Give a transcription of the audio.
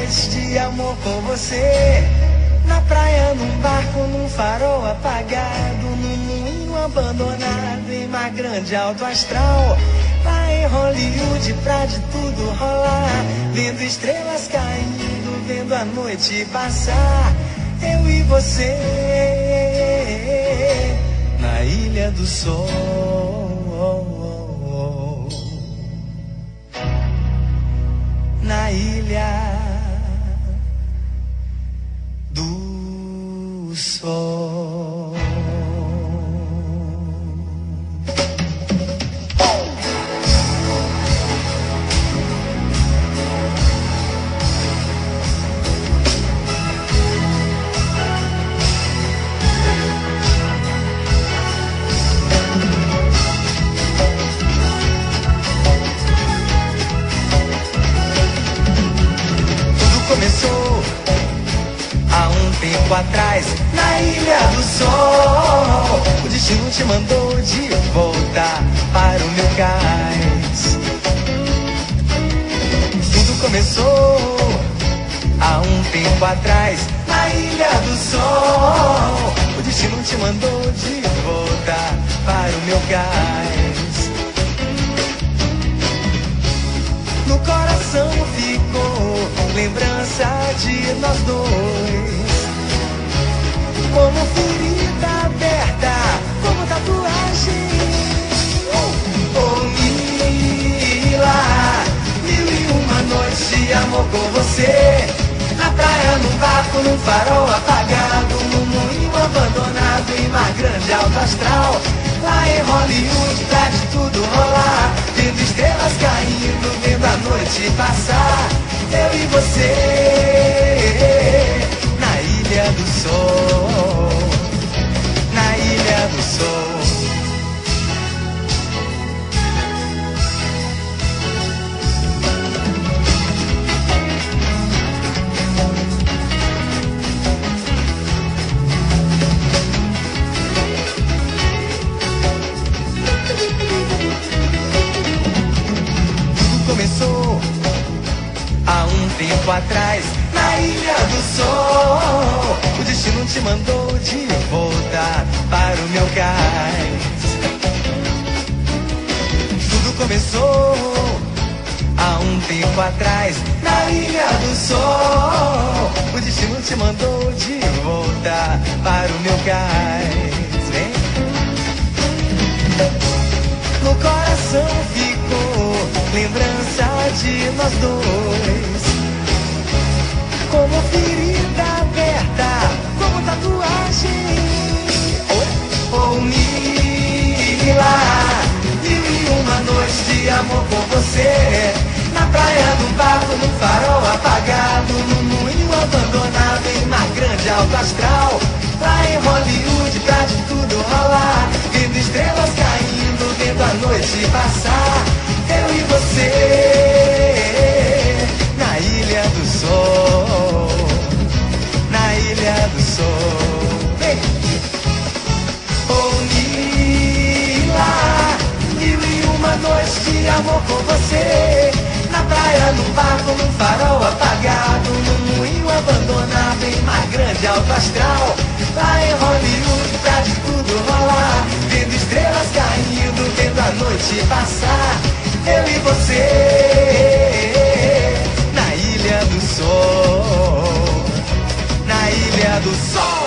noites de amor com você. Na praia, num barco, num farol apagado, num moinho abandonado, em mar grande, alto astral. Lá em Hollywood, pra de tudo rolar, vendo estrelas caindo, vendo a noite passar. Eu e você, na Ilha do Sol. Na Ilha do Sol. Começou há um tempo atrás, na Ilha do Sol. O destino te mandou de volta para o meu cais. Tudo começou há um tempo atrás, na Ilha do Sol. O destino te mandou de volta para o meu cais. No coração ficou lembrança de nós dois, como ferida aberta, como tatuagem. Oh, Mila, 1001 noites de amor com você. Na praia, num barco, num farol apagado, num moinho abandonado, em mar grande, alto astral. Lá em Hollywood, pra de tudo rolar, vendo estrelas caindo, vendo a noite passar. Eu e você, na Ilha do Sol. Na Ilha do Sol. Começou há um tempo atrás, na Ilha do Sol. O destino te mandou de volta para o meu cais. Tudo começou há um tempo atrás, na Ilha do Sol. O destino te mandou de volta para o meu cais. Vem. No coração ficou lembrança de nós dois, como ferida aberta, como tatuagem. Oh, Mila, 1001 noites de amor com você. Na praia, num barco, num farol apagado, num moinho abandonado, em mar grande, alto astral. Lá em Hollywood, pra de tudo rolar, vendo estrelas caindo, vendo a noite passar. Eu e você, na Ilha do Sol. Na Ilha do Sol. Vem. Oh, Mila, 1001 noites de amor com você. Na praia, num barco, num farol apagado, num moinho abandonado, em mar grande, alto astral. Lá em Hollywood, pra de tudo rolar, vendo estrelas caindo, vendo a noite passar. Eu e você, na Ilha do Sol. Na Ilha do Sol.